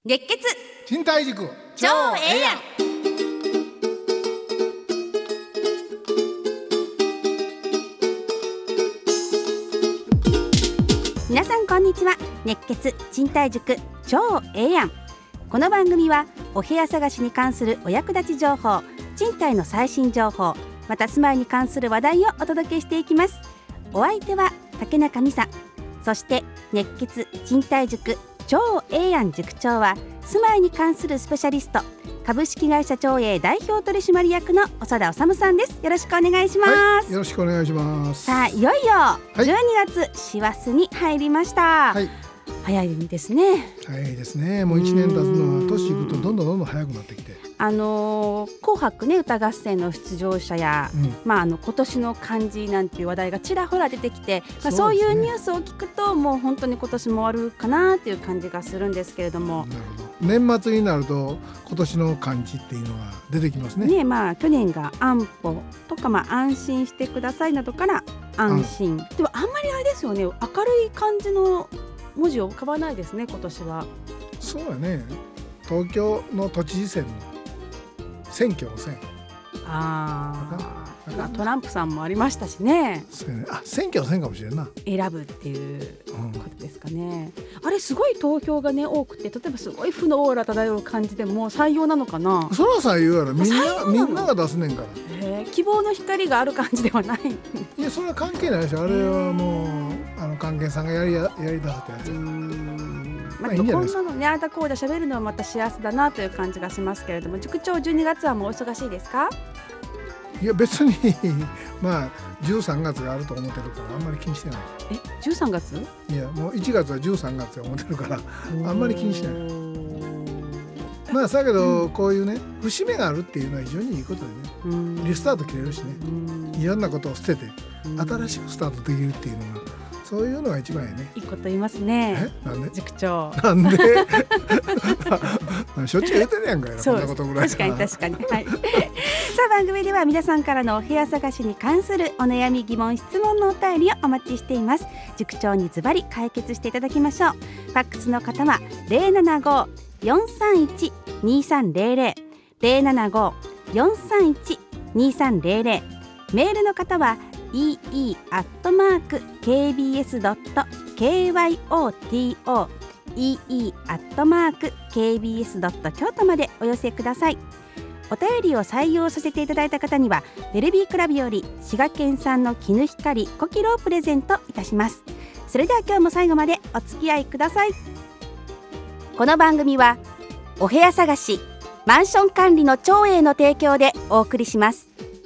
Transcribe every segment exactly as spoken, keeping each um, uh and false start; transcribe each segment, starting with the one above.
月血賃貸塾超ええやん。皆さんこんにちは。熱血賃貸塾超ええやん。この番組はお部屋探しに関するお役立ち情報、賃貸の最新情報、また住まいに関する話題をお届けしていきます。お相手は竹中美沙、そして熱血賃貸塾超ええやん塾長は住まいに関するスペシャリスト、株式会社長英代表取締役の長田治さんです。よろしくお願いします、 はい、よろしくお願いします。 さあ、いよいよじゅうにがつ師走に入りました、はい、早いですね。 早いですね。もういちねん経つのは年いくとどんどんどんどん早くなってきて、 あのー、紅白ね歌合戦の出場者や、うんまあ、あの今年の漢字なんていう話題がちらほら出てきて、まあ、そういうニュースを聞くともう本当に今年も終わるかなという感じがするんですけれども、 なるほど。年末になると今年の漢字っていうのが出てきますね。 ね、まあ、去年が安保とか、まあ、安心してくださいなどから安心、でもあんまりあれですよね、明るい漢字の文字を浮かばないですね今年は。 そうだね。東京の都知事選の選挙の選、 ああ、トランプさんもありましたしね。 あ、選挙の選かもしれんな。 選ぶっていうことですかね、うん、あれすごい投票がね多くて、例えばすごい負のオーラ漂う感じでも採用なのかな。 そら採用やろ。みんなみんなが出すねんから。 へ、希望の光がある感じではない。 いや、それは関係ないでしょ。あれはもうあの関係さんがやりややりだしたやつ。うーん、まあ、こんなのね、あだこうだ喋るのはまた幸せだなという感じがしますけれども、塾長じゅうにがつはもうお忙しいですか？ いや別にまあじゅうさんがつがあると思ってるからあんまり気にしてない。 え、じゅうさんがつ？ いやもういちがつはじゅうさんがつと思ってるからあんまり気にしない。まあだけど、うん、こういうね節目があるっていうのは非常にいいことでね、リスタート切れるしね、いろんなことを捨てて新しくスタートできるっていうのはそういうのが一番やね。 いいこと言いますね。 え、なんで塾長なんでしょっちゅう言ってるやんかいな、こんなことぐらい。 確かに確かに、はい、さあ番組では皆さんからのお部屋探しに関するお悩み疑問質問のお便りをお待ちしています。塾長にズバリ解決していただきましょう。ファックスの方は ゼロななご よんさんいち にさんゼロゼロ ゼロななご よんさんいち にさんゼロゼロ、 メールの方は イーイー アットマーク ケービーエス ドット ケーワイオーティーオー イーイー アットマーク ケービーエス ドット 京都までお寄せください。お便りを採用させていただいた方にはベルビークラブより滋賀県産の絹光ごキロをプレゼントいたします。それでは今日も最後までお付き合いください。この番組はお部屋探しマンション管理の長英の提供でお送りします。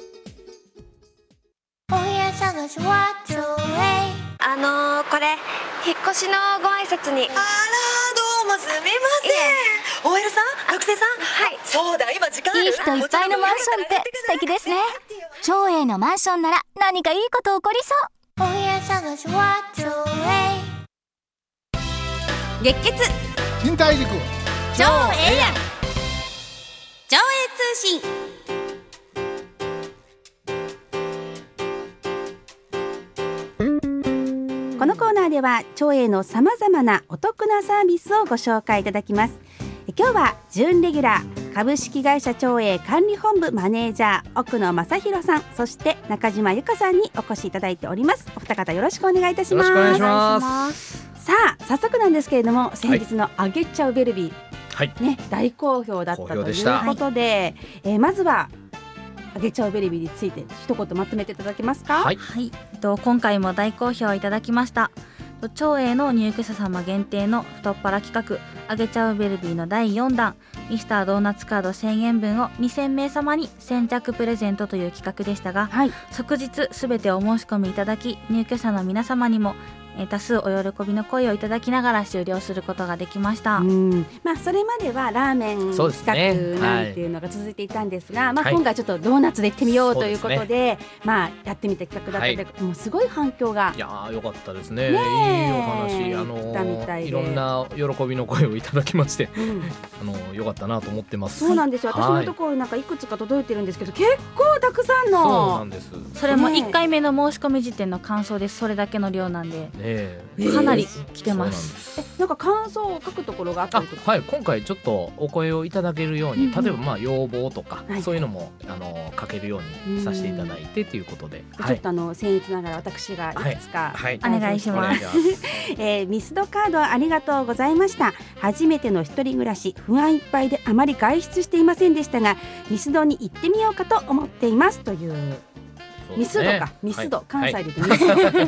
お部屋探しは長英。 あのー、これ引っ越しのご挨拶に。 あら、どうもすみません。おえるさん、学生さん。はい。そうだ、今時間ある。 いい人いっぱいのマンションって素敵ですね。長英のマンションなら何かいいこと起こりそう。お部屋探しは長英。 月血賃貸塾超ええやん。超英通信。このコーナーでは長英のさまざまなお得なサービスをご紹介いただきます。今日は準レギュラー株式会社長英管理本部マネージャー奥野正弘さん、そして中島由香さんにお越しいただいております。お二方よろしくお願いいたします。 よろしくお願いします。 さあ早速なんですけれども、先日のあげちゃうベルビー、はいね、大好評だったということで、えー、まずはあげちゃうベルビーについて一言まとめていただけますか？ はい、はい、えっと、今回も大好評いただきました。長英の入居者様限定の太っ腹企画あげちゃうベルビーのだいよんだんミスタードーナツカードせんえんぶんをにせんめい様に先着プレゼントという企画でしたが、はい、即日すべてお申し込みいただき入居者の皆様にも多数お喜びの声をいただきながら終了することができました。 うん、まあ、それまではラーメン企画なんていうのが続いていたんですが、はい、まあ、今回ちょっとドーナツで行ってみようということで、はい、まあ、やってみた企画だったので、はい、もうすごい反響が。 いやーよかったですね。ね、いいお話、あのー、いろんな喜びの声をいただきまして、うん、あのー、よかったなと思ってます。 そうなんですよ、はい、私のところなんかいくつか届いてるんですけど、結構たくさんの。 そうなんです。 それもいっかいめの申し込み時点の感想です。それだけの量なんで、ね、 ね、 かなり来てます。 えなんか感想を書くところがあったりとか。 はい、今回ちょっとお声をいただけるように、うんうん、例えばまあ要望とか、はい、そういうのもあの書けるようにさせていただいてということで、 ちょっとあの僭越ながら私がいくつか、 はいはい、お願いします。 えー、ミスドカードありがとうございました。初めての一人暮らし、不安いっぱいであまり外出していませんでしたが、ミスドに行ってみようかと思っていますという。ミスドか、ミスド、はい、関西で言う、はい、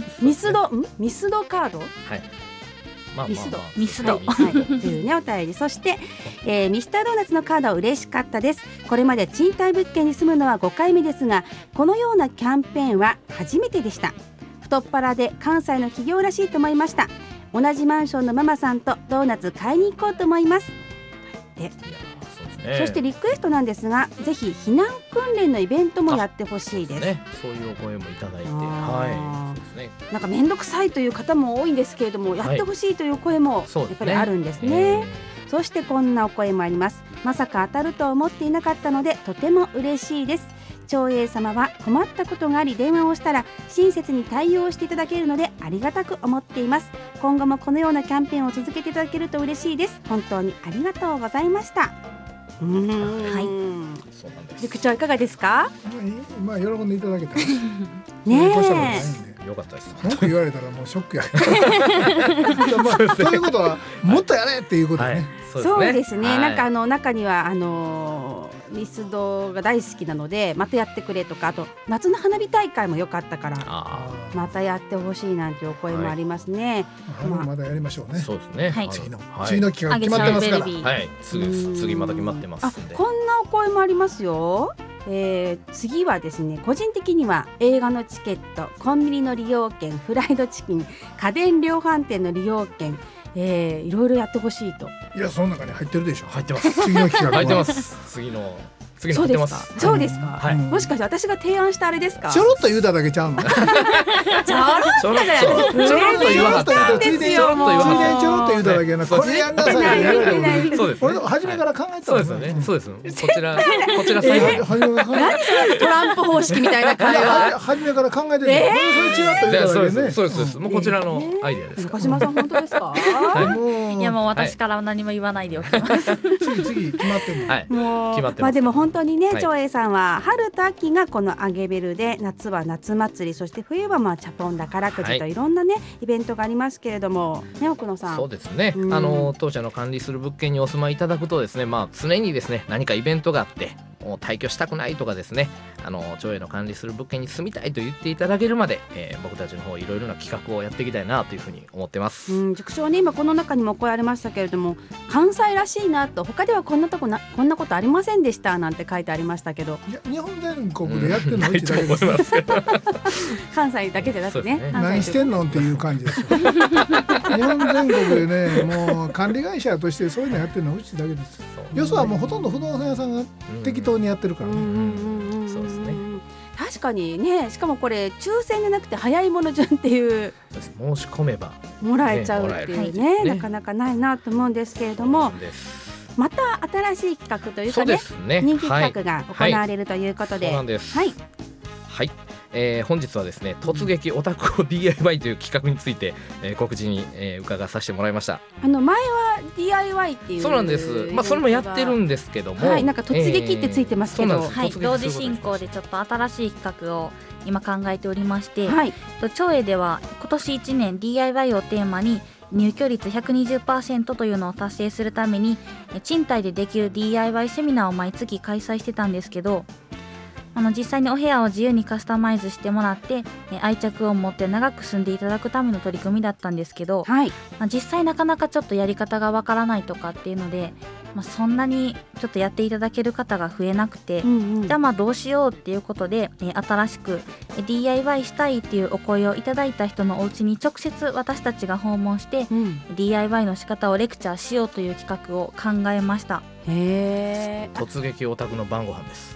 ミスド、んミスドカード、はい、まあまあまあ、ミスド、ミスド、はい、というねお便り。そして、えー、ミスタードーナツのカード嬉しかったです。これまで賃貸物件に住むのはごかいめですが、このようなキャンペーンは初めてでした。太っ腹で関西の企業らしいと思いました。同じマンションのママさんとドーナツ買いに行こうと思います。でそしてリクエストなんですが、ぜひ避難訓練のイベントもやってほしいです。 そうですね、そういうお声もいただいて、はい、そうですね、 なんか面倒くさいという方も多いんですけれども、やってほしいという声もやっぱりあるんですね、はい、そ, そしてこんなお声もあります。まさか当たると思っていなかったのでとても嬉しいです。長英様は困ったことがあり電話をしたら親切に対応していただけるのでありがたく思っています。今後もこのようなキャンペーンを続けていただけると嬉しいです。本当にありがとうございました。うん、はい、そうなんです。塾長いかがですか？ まあ喜んでいただけたらねえ、 よかったです。 文句言われたらもうショックやまあ、そういうことはもっとやれっていうことね、はい、 そうですね、はい、なんかあの中にはあのー、ミスドが大好きなのでまたやってくれとか、あと夏の花火大会も良かったからまたやってほしいなんていうお声もありますね、 はい、まあ、まだやりましょうね。 そうですね、はい、 次の、はい、次の企画決まってますから、 はい、次、次また決まってますんで。 あ、こんなお声もありますよ。えー、次はですね、個人的には映画のチケット、コンビニの利用券、フライドチキン、家電量販店の利用券、えー、いろいろやってほしいと。 いや、その中に入ってるでしょ。 入ってます。 次の企画は入ってます。次の次の入ってます。 そうですか。 はい、 もしかして私が提案したあれですか？ ちょろっと言うただけちゃうの。ちょろっとだよ。 ちょろっと言わはった。 ついでにちょろっと言うただけな。これやんなさい。 そうです。 俺初めから考えてた。 そうですよね。そうです。こちらこちら最後。 何それトランプ方式みたいな会話。 初めから考えてる。それちらっと言うただけね。 そうですそうです。もうこちらのアイデアです。 中島さん本当ですか？ いやもう私から何も言わないでおきます。 次次決まってる。 はい。もう決まってます。 まあでも本当にね、長英さんは春と秋がこのアゲベルで、夏は夏祭り、そして冬はまあチャポン宝くじといろんなね、はい、イベントがありますけれどもね、奥野さん。 そうですね、うん、あの当社の管理する物件にお住まいいただくとですね、まあ、常にですね何かイベントがあってもう退去したくないとかですね、あの長英の管理する物件に住みたいと言っていただけるまで、えー、僕たちの方いろいろな企画をやっていきたいなというふうに思ってます。 うん、塾長ね、今この中にも声ありましたけれども、関西らしいなと、他ではこんなとこなこんなことありませんでしたなんて書いてありましたけど、 いや日本全国でやってるのうちだけです、 うん、 関西だけでなくね、ね、 何してんのっていう感じですよ日本全国でね、もう管理会社としてそういうのやってるのはうちだけです。よそはもうほとんど不動産屋さんが適当にやってるからね。 そうですね、 確かにね、しかもこれ抽選でなくて早いもの順っていう申し込めばもらえちゃうっていう ね, ねなかなかないなと思うんですけれども、また新しい企画というか ね, ね人気企画が行われるということで、 はいはい、そうなんです。はい、はいえー、本日はですね、突撃オタクを ディーアイワイ という企画について、えー、告知に、えー、伺わさせてもらいました。 あの前は ディーアイワイ っていう、 そうなんです、まあ、それもやってるんですけども、 はい、なんか突撃ってついてますけど、えーはい、同時進行でちょっと新しい企画を今考えておりまして、はい、長英では今年いちねん ディーアイワイ をテーマに入居率 ひゃくにじゅっパーセント というのを達成するために賃貸でできる ディーアイワイ セミナーを毎月開催してたんですけど、あの実際にお部屋を自由にカスタマイズしてもらって愛着を持って長く住んでいただくための取り組みだったんですけど、はい、まあ、実際なかなかちょっとやり方がわからないとかっていうので、まあ、そんなにちょっとやっていただける方が増えなくて、うんうん、じゃあまあどうしようっていうことで新しく ディーアイワイ したいっていうお声をいただいた人のお家に直接私たちが訪問して、うん、ディーアイワイ の仕方をレクチャーしようという企画を考えました。 へー、 突撃オタクの晩ご飯です。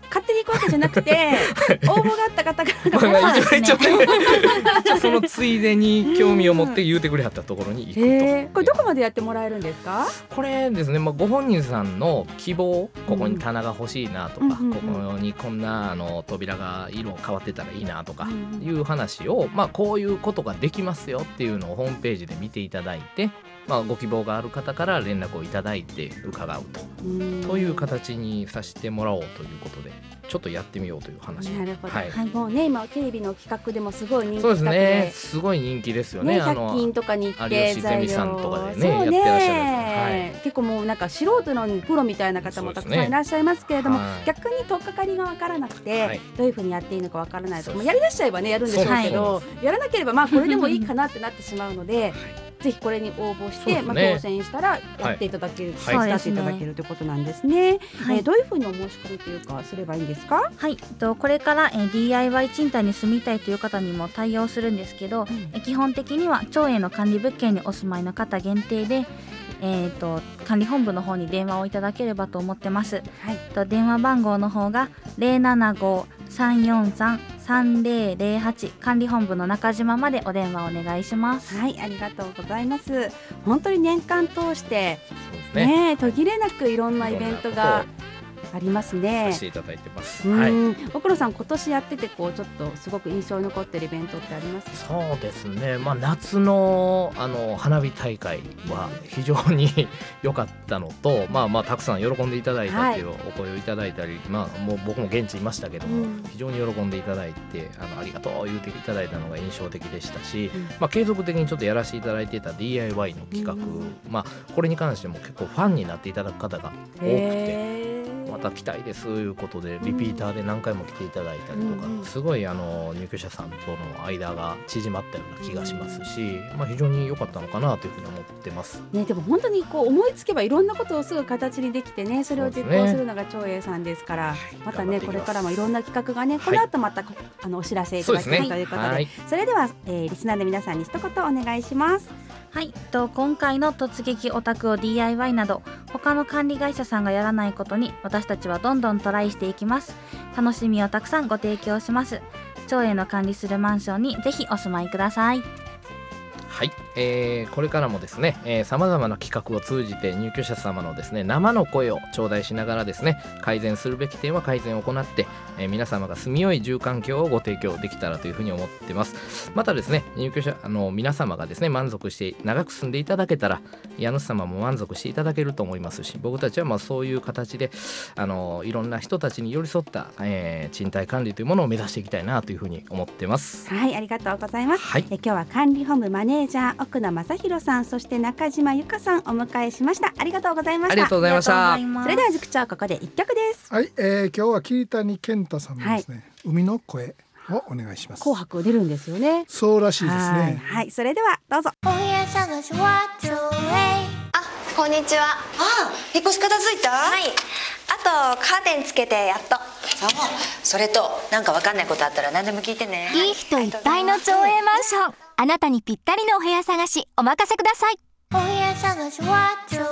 勝手に行くわけじゃなくて応募があった方からまあ、一応一応ねそのついでに興味を持って言うてくれはったところに行くと、 えー、これどこまでやってもらえるんですか？ これですね、まあ、ご本人さんの希望、ここに棚が欲しいなとか、 うんうんうんうん、 ここにこんなあの扉が色変わってたらいいなとかいう話を、まあ、こういうことができますよっていうのをホームページで見ていただいて、まあ、ご希望がある方から連絡をいただいて伺うと、という形にさせてもらおうということでちょっとやってみようという話。 なるほど、 はいはい、もうね今テレビの企画でもすごい人気そうです企画で、 ね、すごい人気ですよね。 ね、 あのひゃく均とかに行って有吉ゼミさんとかでねそうねやってらっしゃるやつ、はい、 結構もうなんか素人のプロみたいな方もたくさんいらっしゃいますけれども、 そうですね、 逆に取っかかりがわからなくて、はい、どういうふうにやっていいのかわからないとか、もうやりだしちゃえばねやるんでしょうけど、やらなければまあこれでもいいかなってなってしまうのでぜひこれに応募して、ね、まあ、当選したらやっていただける、はい、手伝っていただけるということなんですね、はい、えー、どういうふうにお申し込みというかすればいいんですか？ はい、とこれから、えー、ディーアイワイ 賃貸に住みたいという方にも対応するんですけど、うん、え基本的には町営の管理物件にお住まいの方限定で、えー、と管理本部の方に電話をいただければと思ってます、はい、と電話番号の方が ゼロななご さんよんさん さんぜろぜろはち 管理本部の中島までお電話お願いします。 はい、ありがとうございます。本当に年間通してそうですね、 ね、途切れなくいろんなイベントがありますね。 させていただいてます。 うん、 はい、 奥野さん今年やっててこうちょっとすごく印象に残っているイベントってありますか？ そうですね、まあ、夏の、あの花火大会は非常に良かったのと、まあ、まあたくさん喜んでいただいたっていうお声をいただいたり、はい、まあ、もう僕も現地いましたけども、うん、非常に喜んでいただいて あのありがとう言っていただいたのが印象的でしたし、うん、まあ、継続的にちょっとやらせていただいていた ディーアイワイ の企画、うん、まあ、これに関しても結構ファンになっていただく方が多くて、また来たいですということでリピーターで何回も来ていただいたりとか、うん、すごいあの入居者さんとの間が縮まったような気がしますし、まあ、非常に良かったのかなというふうに思ってます、 ね、でも本当にこう思いつけばいろんなことをすぐ形にできてね、それを実行するのが長英さんですから、ね、またねこれからもいろんな企画がね、この後また、はい、あのお知らせいただきますということで、そ、ね、はい、それでは、えー、リスナーの皆さんに一言お願いします。 はい、と今回の突撃オタクを ディーアイワイ など他の管理会社さんがやらないことに私たちはどんどんトライしていきます。楽しみをたくさんご提供します。町営の管理するマンションにぜひお住まいください。 はい、えー、これからもですね、えー、様々な企画を通じて入居者様のですね生の声を頂戴しながらですね、改善するべき点は改善を行って、えー、皆様が住みよい住環境をご提供できたらというふうに思ってます。またですね、入居者あの皆様がですね満足して長く住んでいただけたら家主様も満足していただけると思いますし、僕たちはまあそういう形であのいろんな人たちに寄り添った、えー、賃貸管理というものを目指していきたいなというふうに思ってます。 はい、ありがとうございます、 はい、 え今日は管理本部マネージャー奥野正弘さん、そして中島由香さんお迎えしました。ありがとうございました。 ありがとうございました。 それでは塾長ここで一曲です。 はい、えー、今日は桐谷健太さんのですね、はい、海の声をお願いします。 紅白出るんですよね。 そうらしいですね。はい、 はい、それではどうぞ。 お部屋探しは町営。 あ、こんにちは。 ああ、引っ越し片付いた？ はい、あとカーテンつけてやっと。 そう、それとなんかわかんないことあったら何でも聞いてね。 いい人いっぱいの町営マンション、あなたにぴったりのお部屋探しお任せください。お部屋探しは町営。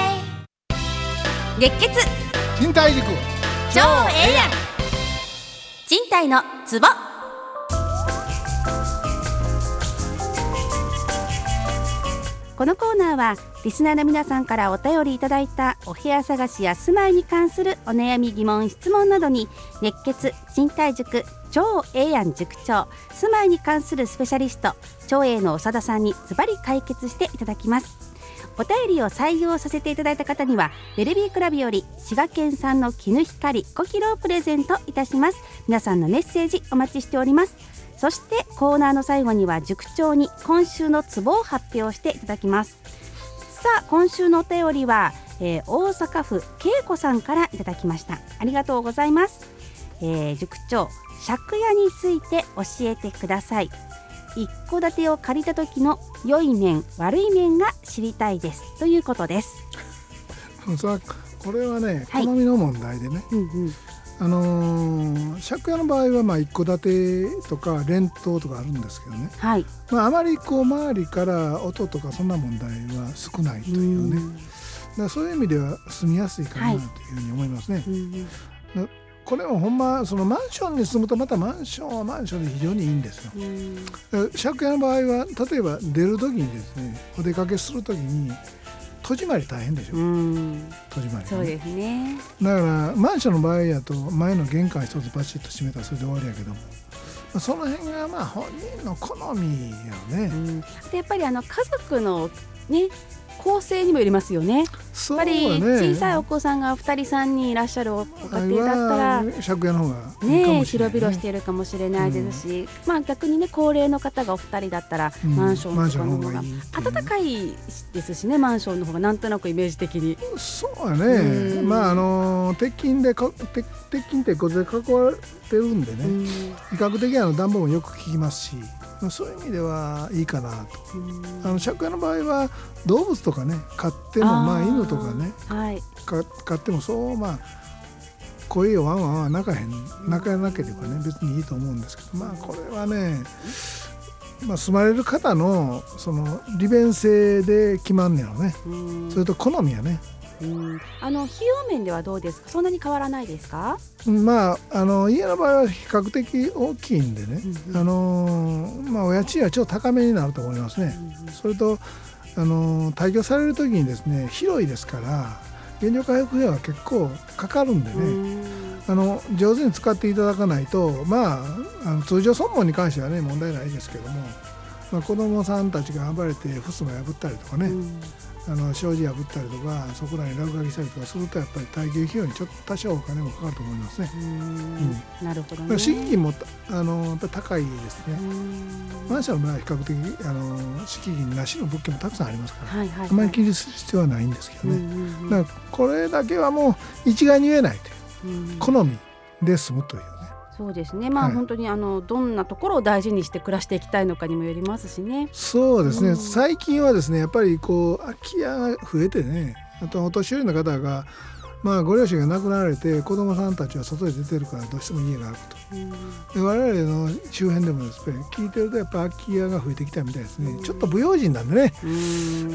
月決賃貸塾超ええやん、賃貸のツボ。このコーナーはリスナーの皆さんからお便りいただいたお部屋探しや住まいに関するお悩み疑問質問などに熱血賃貸塾超ええやん塾長、住まいに関するスペシャリスト超営の長田さんにズバリ解決していただきます。お便りを採用させていただいた方にはベルビークラブより滋賀県産の絹光ごキロをプレゼントいたします。皆さんのメッセージお待ちしております。そしてコーナーの最後には塾長に今週のツボを発表していただきます。さあ、今週のお便りは、えー、大阪府恵子さんからいただきました。ありがとうございます。えー、塾長、借家について教えてください。一戸建てを借りた時の良い面悪い面が知りたいですということです。 これはね、好みの問題でね、はい、うんうん、あのー、借家の場合はまあ一戸建てとか連棟とかあるんですけどね、はい、まあ、あまりこう周りから音とかそんな問題は少ないというね、うん、だからそういう意味では住みやすいかなというふうに思いますね、はい、 これもほんまそのマンションに住むとまたマンションはマンションで非常にいいんですよ。借家の場合は例えば出る時にですね、お出かけする時に戸締まり大変でしょ。戸締まり、ね、 そうですね。 だからマンションの場合やと前の玄関一つバチッと閉めたらそれで終わりやけども、その辺がまあ本人の好みやね。うん、 でやっぱりあの家族のね構成にもよりますよね。 そうね、やっぱり小さいお子さんがふたりさんにんいらっしゃるご家庭だったら借家の方がいいかもしれね、 ないね、 広々しているかもしれないですし、うん、まあ逆にね高齢の方がお二人だったら、うん、マンションとかの方が暖かいですしね、マンションの方がなんとなくイメージ的に。そうやね、 うん、まああの鉄筋でか鉄鉄筋鉄骨で囲われてるんでね、うん、比較的あの暖房もよく効きますし、そういう意味ではいいかなと。あの借家の場合は動物とかね飼っても、まあ犬とかね、はい、か飼ってもそうまあ声をワンワンは泣かへん泣かなければね別にいいと思うんですけど、まあこれはね、まあ、住まれる方のその利便性で決まんねやろね。それと好みやね。 うん、あの費用面ではどうですか？そんなに変わらないですか？ まあ、あの家の場合は比較的大きいんでね、うんうん、あのまあ、お家賃はちょっと高めになると思いますね。うんうん、それとあの退去される時にですね広いですから原状回復費用は結構かかるんでね、うん、あの上手に使っていただかないと、まあ、あの通常損保に関してはね問題ないですけども、まあ、子どもさんたちが暴れて襖破ったりとかね、うん、あの障子破ったりとかそこらに落書きしたりとかするとやっぱり耐久費用にちょっと多少お金もかかると思いますね。うん、 なるほどね。 敷金もあのやっぱり高いですね。マンションの場合は比較的あの敷金なしの物件もたくさんありますから、はいはいはい、あまり気にする必要はないんですけどね、うんうんうん、だからこれだけはもう一概に言えないという、うん、好みで住むというね。 そうですね、まあはい、本当にあのどんなところを大事にして暮らしていきたいのかにもよりますしね。 そうですね、うん、最近はですねやっぱりこう空き家が増えてね、あとお年寄りの方がまあご両親が亡くなられて子どもさんたちは外へ出てるからどうしても家があると、うん、で我々の周辺でもですね聞いてるとやっぱ空き家が増えてきたみたいですね、うん、ちょっと不用心なんでね、うん、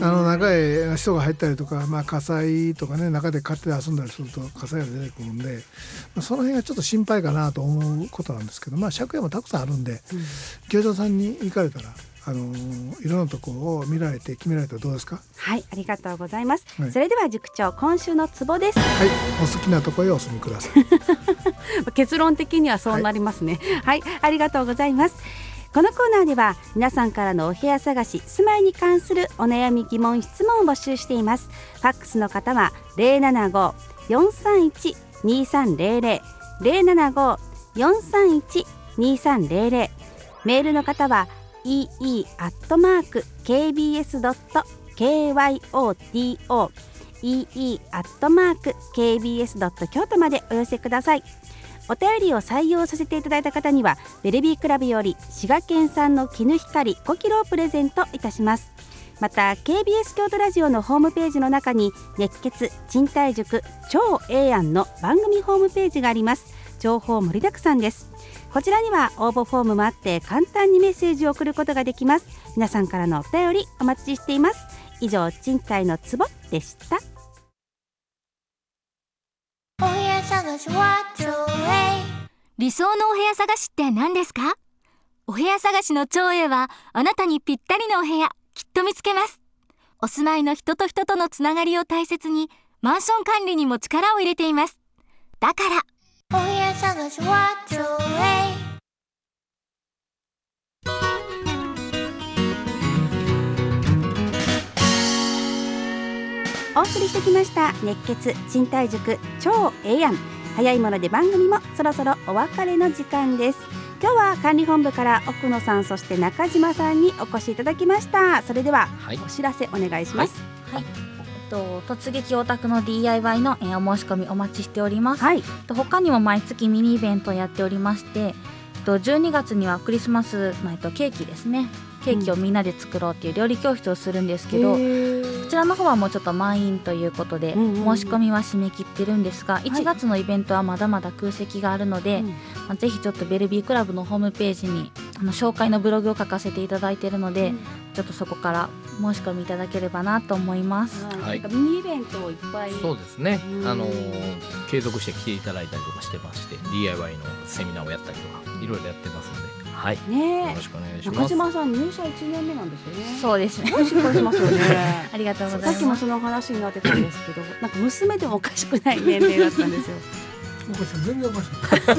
あの中へ人が入ったりとか、まあ、火災とかね中で勝手に遊んだりすると火災が出てくるんで、まあ、その辺がちょっと心配かなと思うことなんですけど、まあ借家もたくさんあるんで、うん、業者さんに行かれたらあのいろんなところを見られて決められたらどうですか？ はい、ありがとうございます、はい、それでは塾長今週のツボです。 はい、お好きなところへお住みください結論的にはそうなりますね。はい、はい、ありがとうございます。このコーナーでは皆さんからのお部屋探し住まいに関するお悩み疑問質問を募集しています。ファックスの方は ゼロななご よんさんいち にさんゼロゼロ ゼロななご よんさんいち にさんゼロゼロ メールの方はイーイー アットマーク ケービーエス ドット ケーワイオーティーオー イーイー アットマーク ケービーエス ドット 京都までお寄せください。お便りを採用させていただいた方にはベルビークラブより滋賀県産の絹光ごキロをプレゼントいたします。また ケービーエス 京都ラジオのホームページの中に熱血賃貸塾超ええやんの番組ホームページがあります。情報盛りだくさんです。こちらには応募フォームもあって簡単にメッセージを送ることができます。皆さんからのお便りお待ちしています。以上賃貸のツボでした。 お部屋探しはちょうえい。理想のお部屋探しって何ですか？お部屋探しの超えいはあなたにぴったりのお部屋きっと見つけます。お住まいの人と人とのつながりを大切にマンション管理にも力を入れています。だからお部屋探しはちょうえい。 お送りしてきました熱血賃貸塾超ええやん。早いもので番組もそろそろお別れの時間です。今日は管理本部から奥野さんそして中島さんにお越しいただきました。それでは、はい、お知らせお願いします。 はい、はい、と突撃オタクの ディーアイワイ の、えー、お申し込みお待ちしております。はい、と他にも毎月ミニイベントをやっておりまして、とじゅうにがつにはクリスマスの、えっと、ケーキですね。ケーキをみんなで作ろうっていう料理教室をするんですけど、うん、こちらの方はもうちょっと満員ということで、うんうん、申し込みは締め切ってるんですが、はい、いちがつのイベントはまだまだ空席があるので、うんまあ、ぜひちょっとベルビークラブのホームページにあの紹介のブログを書かせていただいているので、うんちょっとそこから申し込みいただければなと思います。 はい、なんかミニイベントをいっぱい。 そうですね、 うんあのー継続して来ていただいたりとかしてまして ディーアイワイ のセミナーをやったりとかいろいろやってますので、はい、 ねえ、 よろしくお願いします。 中島さん入社いちねんめなんですよね。 そうですね。 しっかりしますよね。 ありがとうございます。 さっきもその話になってたんですけど、なんか娘でもおかしくない年齢だったんですよ。 おかしい、全然おかし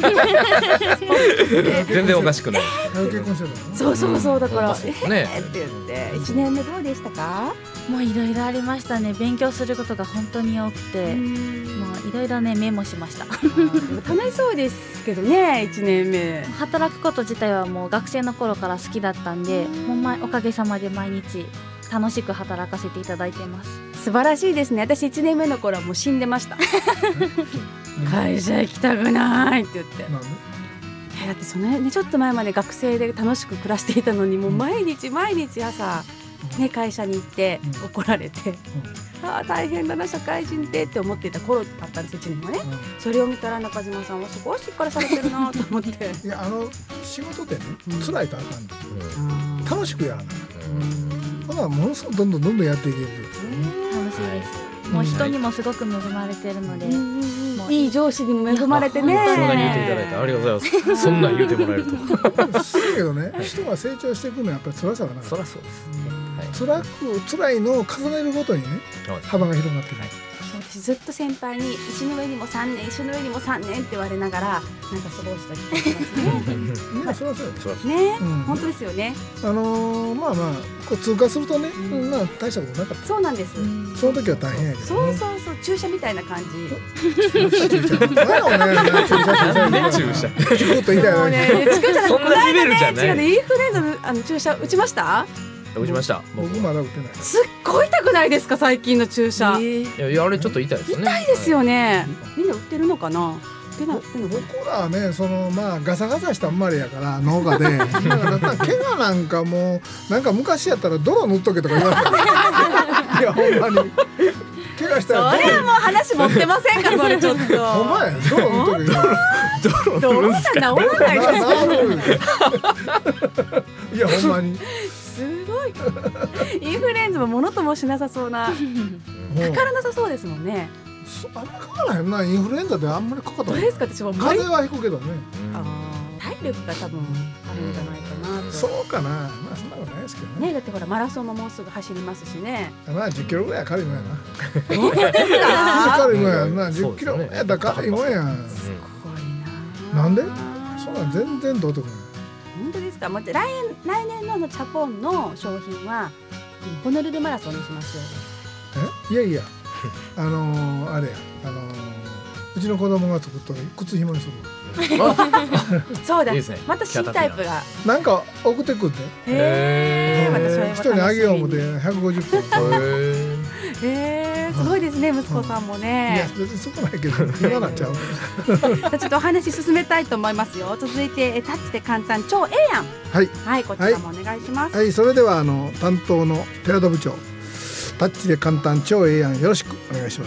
い。 全然おかしくない。 結婚してたの？ そうそうそう、だから、 うんそうですねえーって言っていちねんめどうでしたか？ もういろいろありましたね。勉強することが本当に多くて、もういろいろねメモしました。 楽しそうですけどね、いちねんめ。 働くこと自体はもう学生の頃から好きだったんで、もうまおかげさまで毎日楽しく働かせていただいてます。 素晴らしいですね。私いちねんめの頃はもう死んでました。会社行きたくないって言って。 なんで？ えだってそのね、ちょっと前まで学生で楽しく暮らしていたのに、もう毎日毎日朝、ね、会社に行って怒られて、ああ大変だな社会人ってって思っていた頃だったんですよ、いちねんはね。それを見たら中島さんはすごいしっかりされてるなと思って。 いや、あの仕事ってね、辛いとあかんの。楽しくやらない。だからものすごくどんどんどんどんやっていける。 楽しいです。もう人にもすごく恵まれてるので、もういい上司にも恵まれてね。 そんなに言っていただいてありがとうございます。そんなん言ってもらえると。 そうけどね、人が成長していくのはやっぱり辛さがなかった。 そりゃそうですね。 辛く辛いのを重ねるごとにね、幅が広がってない。 私ずっと先輩に石の上にもさんねん、石の上にもさんねんって言われながらなんか過ごした気がしますね。 みんなそりゃそうよ。 ね、 うん本当ですよね。 あのー、まあまあこう通過するとね、うん、まあ大したことなかった。 そうなんです。 その時は大変やけどね。 そうそうそう、注射みたいな感じ。 注射注射。前のね、注射注射。注射。チクッと痛いもうね、注射そんなレベルじゃない。 違うね、インフルエンザのあの注射打ちました？ 打ちました。 僕まだ打ってない。 すっごい痛くないですか最近の注射？ いやいやあれちょっと痛いですよね。 痛いですよね。みんな打ってるのかな？ 僕らはね、そのまあガサガサした生まれやから農家で、だから怪我なんかもうなんか昔やったら泥塗っとけとか言われて、いやほんまに怪我したらそれはもう話持ってませんかそれちょっと。 ほんまや、泥塗っとけ。 泥なん治らないです。 いやほんまに。 すごい。インフルエンザもものともしなさそうな、かからなさそうですもんね。 あんまりかからへんな、インフルエンザであんまりかかった。 どうですか、私も風邪はひくけどね。 体力が多分あるんじゃないかなと。 そうかな、まあそんなことないですけどね。 ね、だってほらマラソンももうすぐ走りますしね。 まあじゅっキロぐらいは軽いもんやな。 本当ですか？ 軽いもんやな、じゅっキロやったら軽いもんやん。 すごいな。 なんで？そんなん全然どうとかない。 本当ですか？もう来年来年のあのチャポンの商品はホノルルマラソンにしますよ。 え？いやいや。あのー、あれや、あのー、うちの子供が作った靴紐にする。 そうだ、また新タイプがなんか送ってくんで。 へえ。 人にあげよう思ってひゃくごじゅっぽん。 へえ、すごいですね、息子さんもね。 いや、別にそこないけど、今なっちゃう。 ちょっとお話進めたいと思いますよ。続いてタッチで簡単超ええやん。 はい。 はい、こちらもお願いします。 はい、それではあの担当の寺田部長。タッチで簡単超ええやん、よろしくお願いします。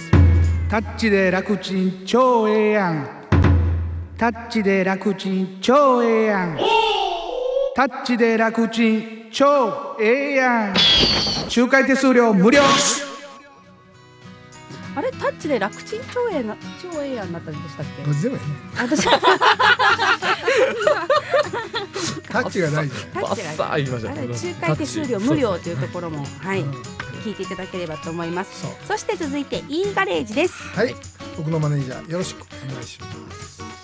タッチで楽ちん超ええやん。タッチで楽ちん超ええやん。タッチで楽ちん超ええやん。仲介手数料無料。 あれ、タッチで楽ちん超ええな、超ええやんなったんでしたっけ？ どっちでもいいね。 私タッチが大事。 タッチが大事。仲介手数料無料というところも、はい、聞いていただければと思います。そして続いて E ガレージです。 はい、僕のマネージャーよろしくお願いします。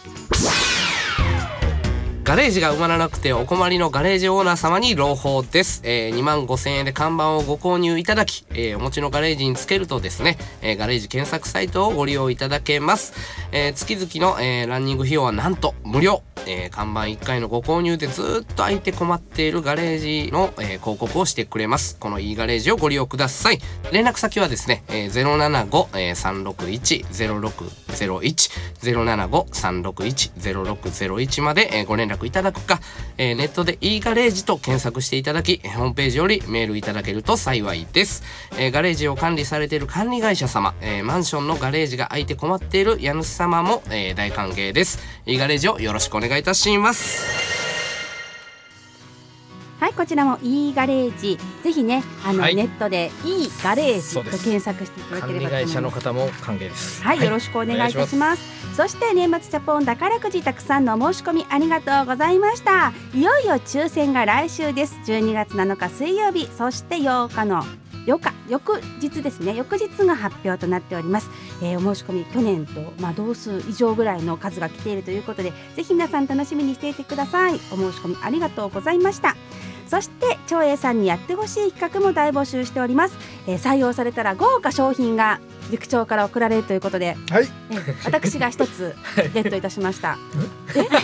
ガレージが埋まらなくてお困りのガレージオーナー様に朗報です。えー、にまんごせんえんで看板をご購入いただき、えー、お持ちのガレージにつけるとですね、えー、ガレージ検索サイトをご利用いただけます。えー、月々の、えー、ランニング費用はなんと無料。えー、看板いっかいのご購入でずっと空いて困っているガレージの、えー、広告をしてくれます。この E ガレージをご利用ください。連絡先はですね、えー、ゼロななご さんろくいち ゼロろくゼロいち ゼロななご さんろくいち ゼロろくゼロいちまで、えー、ご連絡いただくか、えー、ネットで E ガレージと検索していただき、ホームページよりメールいただけると幸いです。えー、ガレージを管理されている管理会社様、えー、マンションのガレージが空いて困っている家主様も、えー、大歓迎です。E ガレージをよろしくお願いいたします。 はい、 こちらもいいガレージ、ぜひねあの、 はい、 ネットでいいガレージと検索していただければと思います。 管理会社の方も歓迎です。 はい、はい、よろしくお願いいたします。そして年末ジャポン宝くじたくさんのお申し込みありがとうございました。いよいよ抽選が来週です。じゅうにがつなのか水曜日、そしてようかのようか翌日ですね、翌日が発表となっております。えー、お申し込み去年と、まあ、同数以上ぐらいの数が来ているということで、ぜひ皆さん楽しみにしていてください。お申し込みありがとうございました。そして長英さんにやってほしい企画も大募集しております。えー、採用されたら豪華商品が塾長から送られるということで、 はい、 えー、私が一つゲットいたしました。ええー、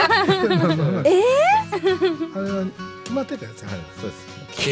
あれは決まってたやつ。はい、 そうです。 何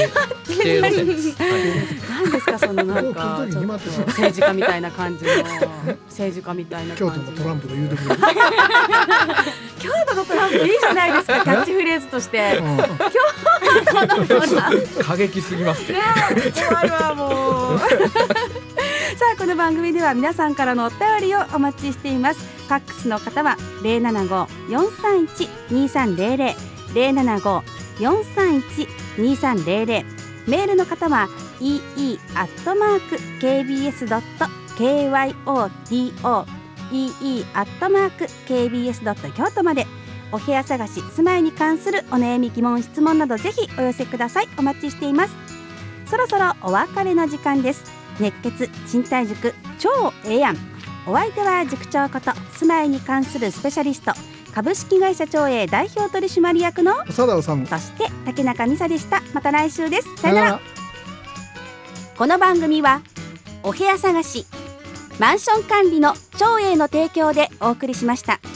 ですかそのなんか政治家みたいな感じの政治家みたいな京都のトランプが言うてくれる京都のトランプいいじゃないですか、キャッチフレーズとして、うん、今日はこのような過激すぎますって怖いわもうさあこの番組では皆さんからのお便りをお待ちしています。ファックスの方は ゼロななご よんさんいち にさんゼロゼロ ゼロななご よんさんいち にさんゼロゼロ、メールの方は イーイー アットマーク ケービーエス ドット ケーワイオーティーオー イーイー アットマーク ケービーエス ドット 京都まで。お部屋探し、住まいに関するお悩み疑問質問などぜひお寄せください。お待ちしています。そろそろお別れの時間です。熱血賃貸塾超ええやん。お相手は塾長こと住まいに関するスペシャリスト株式会社長英代表取締役の長田治、そして竹中美沙でした。また来週です。さよなら。この番組はお部屋探しマンション管理の長英の提供でお送りしました。